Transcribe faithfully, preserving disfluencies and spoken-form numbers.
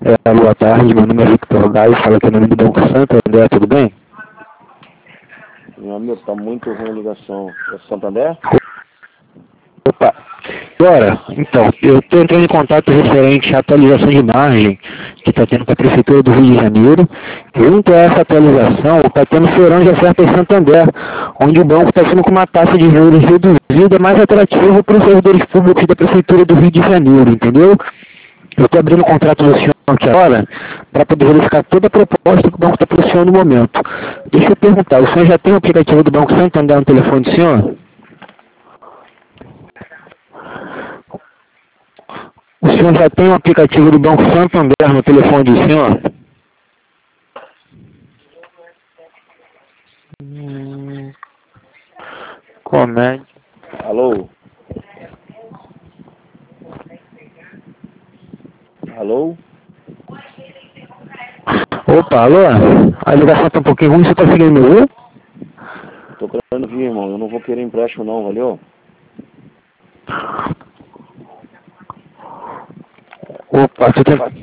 É, boa tarde, meu nome é Victor Gaio, fala aqui no nome do Banco Santander, tudo bem? Meu amigo, tá muito ruim a ligação. É Santander? Opa, agora, então, eu estou entrando em contato referente à atualização de margem que está tendo com a Prefeitura do Rio de Janeiro. Junto a essa atualização, está tendo feirão de ofertas Santander, onde o banco está sendo com uma taxa de juros reduzida mais atrativa para os servidores públicos da Prefeitura do Rio de Janeiro, entendeu? Eu estou abrindo o contrato do senhor aqui agora para poder verificar toda a proposta que o banco está para o senhor no momento. Deixa eu perguntar, o senhor já tem o aplicativo do Banco Santander no telefone do senhor? O senhor já tem o aplicativo do Banco Santander no telefone do senhor? Hum, comédia. Alô? Alô? Opa, alô? A ligação está um pouquinho ruim, você está conseguindo me ouvir? Tô querendo vir, irmão. Eu não vou querer empréstimo não, valeu? Opa, você tem...